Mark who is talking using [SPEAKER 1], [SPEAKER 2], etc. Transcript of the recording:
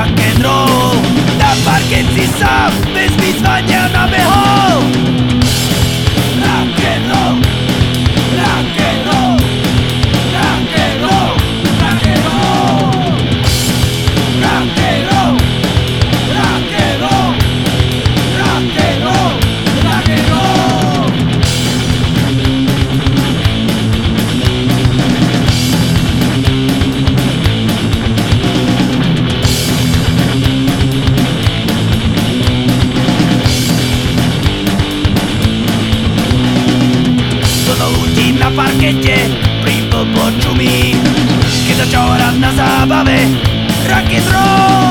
[SPEAKER 1] rock and roll. Na parket si sám bez vyzvania nabehol. Rock and roll, rock and roll, rock and roll, rock and roll, rock and roll, rock and roll, rock and roll, rock and roll. Plno ľudí na parkete pri blbo čumí, keď začal hrať na zábave rock and roll.